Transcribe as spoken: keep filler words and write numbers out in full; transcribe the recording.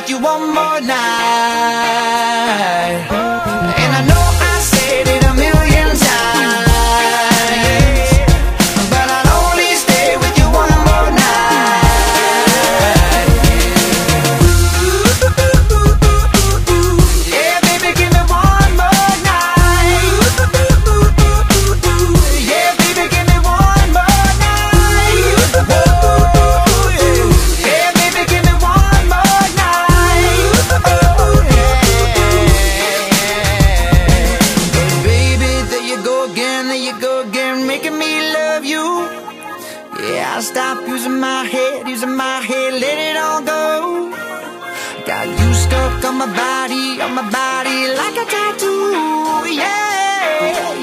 with you one more night. And I know I said it a million times, but I'll only stay with you one more night. Yeah, baby, give me one more night. Yeah, baby, give me one more night. Oh, yeah. Yeah, baby, give me one more night. Oh, yeah. Baby, there you go again, there you go again, making me love you. Yeah, I'll stop using my head, using my head, let it all go. Got you stuck on my body, on my body like a tattoo. Yeah,